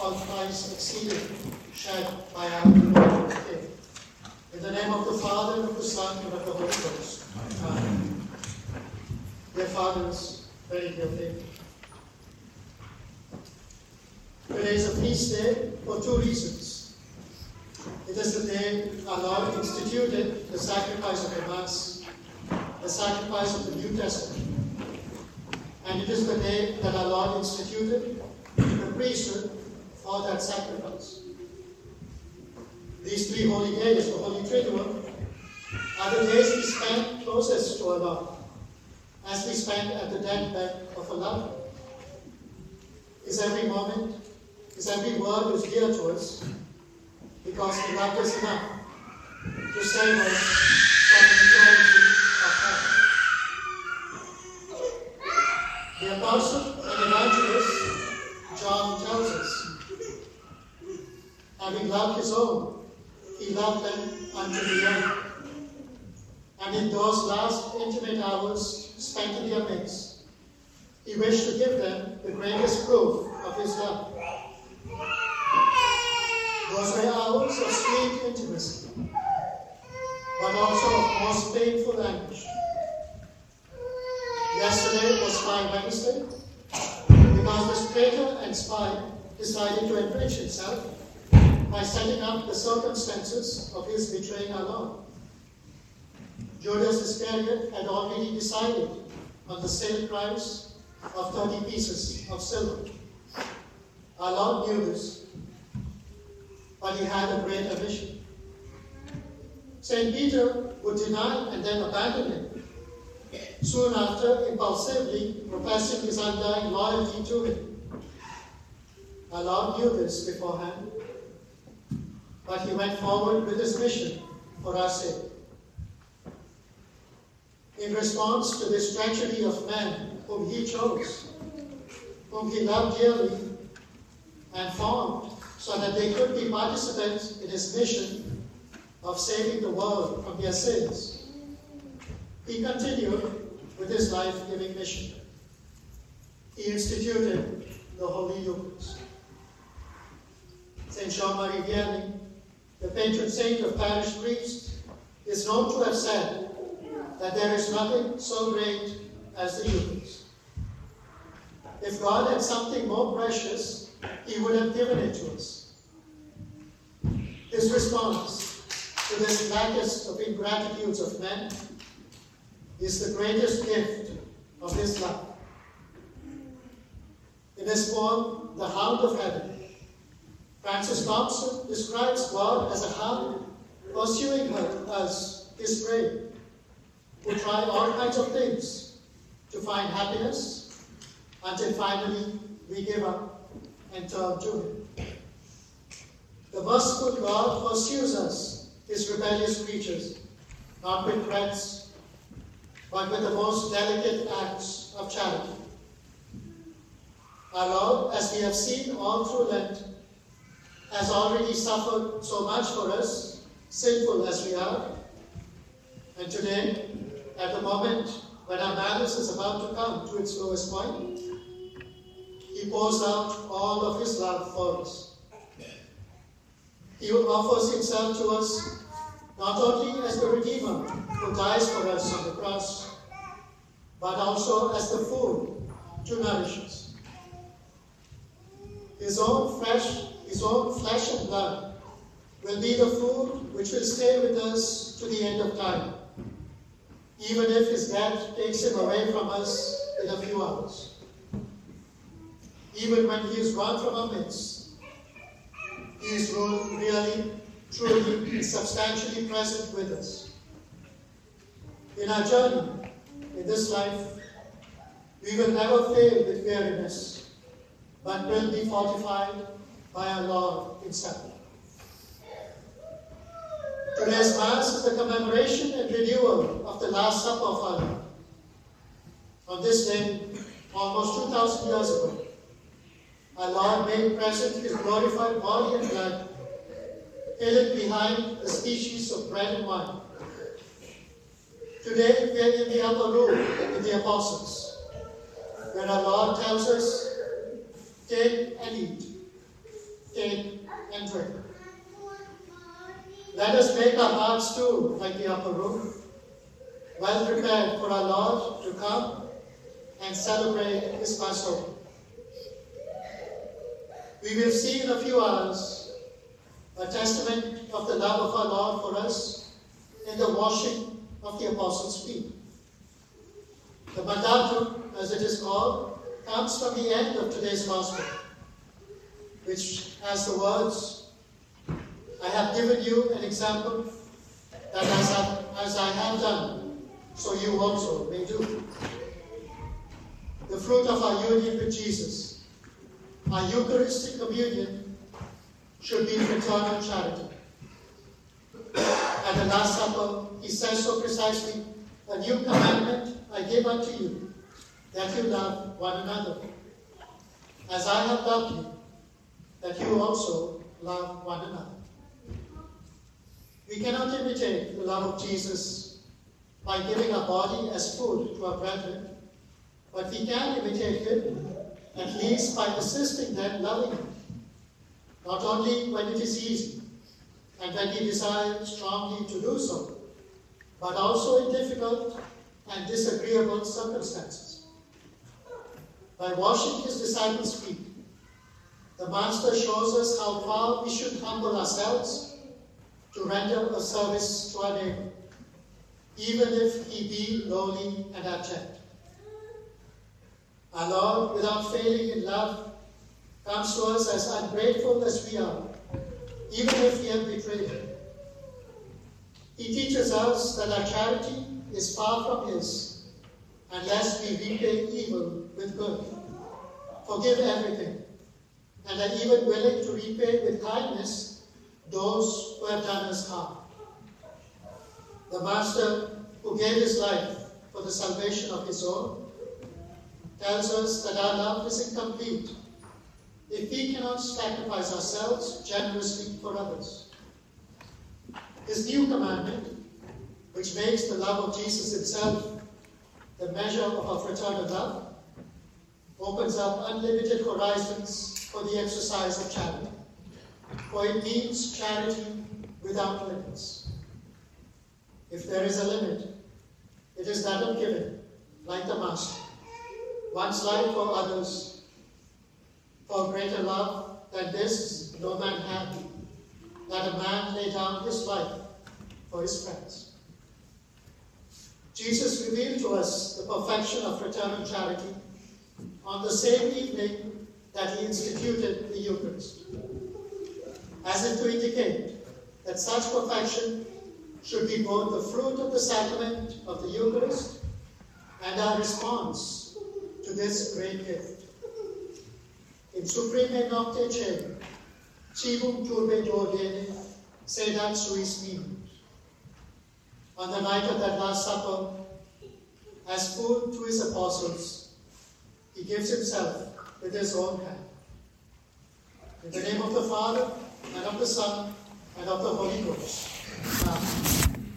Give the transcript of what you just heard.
for Christ exceeding shed by our Lord the King. In the name of the Father, and of the Son, and of the Holy Ghost. Amen. Dear fathers, very dear faith. Today is a feast day for two reasons. It is the day our Lord instituted the sacrifice of the Mass, the sacrifice of the New Testament. And it is the day that our Lord instituted the priesthood for that sacrifice. These three holy days, the Holy Triduum, are the days we spend closest to our Lord, as we spend at the deathbed of a loved one. His every moment, his every word is dear to us, because he loved us enough to save us from the eternity of hell. The Apostle and Evangelist John tells us, having loved his own, he loved them unto the end. And in those last intimate hours spent in their midst, he wished to give them the greatest proof of his love. Those were hours of sweet intimacy, but also of most painful anguish. Yesterday was Spy Wednesday, because the traitor and spy decided to enrich himself by setting up the circumstances of his betraying our Lord. Judas Iscariot had already decided on the sale price of 30 pieces of silver. Our Lord knew this, but he had a greater mission. St. Peter would deny and then abandon him, soon after impulsively professing his undying loyalty to him. Our Lord knew this beforehand, but he went forward with his mission for our sake. In response to this tragedy of men whom he chose, whom he loved dearly and formed so that they could be participants in his mission of saving the world from their sins, he continued with his life-giving mission. He instituted the Holy Eucharist. Saint Jean-Marie Vianney, the patron saint of parish priests, is known to have said that there is nothing so great as the Eucharist. If God had something more precious, he would have given it to us. His response to this blackest of ingratitudes of men is the greatest gift of his love. In his poem, The Hound of Heaven, Francis Thompson describes God as a hound pursuing us, his prey, who try all kinds of things to find happiness until finally we give up and turn to him. The merciful God pursues us, his rebellious creatures, not with threats, but with the most delicate acts of charity. Our Lord, as we have seen all through Lent, has already suffered so much for us, sinful as we are. And today, at the moment when our malice is about to come to its lowest point, he pours out all of his love for us. He offers himself to us not only as the Redeemer who dies for us on the cross, but also as the food to nourish us. His own flesh and blood will be the food which will stay with us to the end of time, even if his death takes him away from us in a few hours. Even when he is gone from our midst, he is really, truly, and substantially present with us. In our journey, in this life, we will never fail with weariness, but will be fortified by our Lord himself. Today's Mass is the commemoration and renewal of the Last Supper of our Lord. On this day, almost 2,000 years ago, our Lord made present his glorified body and blood, hidden behind a species of bread and wine. Today, we are in the upper room with the apostles, where our Lord tells us, "Take and eat. take and drink. Let us make our hearts too like the upper room, well prepared for our Lord to come and celebrate his Passover. We will see in a few hours a testament of the love of our Lord for us in the washing of the apostles' feet. The Mandatum, as it is called, comes from the end of today's Gospel, which has the words, I have given you an example that as I have done, so you also may do. The fruit of our union with Jesus, our Eucharistic communion, should be fraternal charity. At the Last Supper, he says so precisely, a new commandment I give unto you, that you love one another. As I have loved you, that you also love one another. We cannot imitate the love of Jesus by giving our body as food to our brethren, but we can imitate him at least by assisting them loving him, not only when it is easy and when we desire strongly to do so, but also in difficult and disagreeable circumstances. By washing his disciples' feet, the Master shows us how far we should humble ourselves to render a service to our neighbor, even if he be lowly and abject. Our Lord, without failing in love, comes to us as ungrateful as we are, even if we have betrayed him. He teaches us that our charity is far from his, unless we repay evil with good, forgive everything, and are even willing to repay with kindness those who have done us harm. The Master, who gave his life for the salvation of his own, tells us that our love is incomplete if we cannot sacrifice ourselves generously for others. His new commandment, which makes the love of Jesus himself the measure of our fraternal love, opens up unlimited horizons for the exercise of charity, for it means charity without limits. If there is a limit, it is that of giving, like the Master, one's life for others. For greater love than this no man had, that a man lay down his life for his friends. Jesus revealed to us the perfection of fraternal charity on the same evening that he instituted the Eucharist, as if to indicate that such perfection should be both the fruit of the sacrament of the Eucharist and our response to this great gift. In supreme nocte celi, civum turbe Ordine, sedat suis minus. On the night of that Last Supper, as food to his apostles, he gives himself with his own hand. In the name of the Father, and of the Son, and of the Holy Ghost. Amen.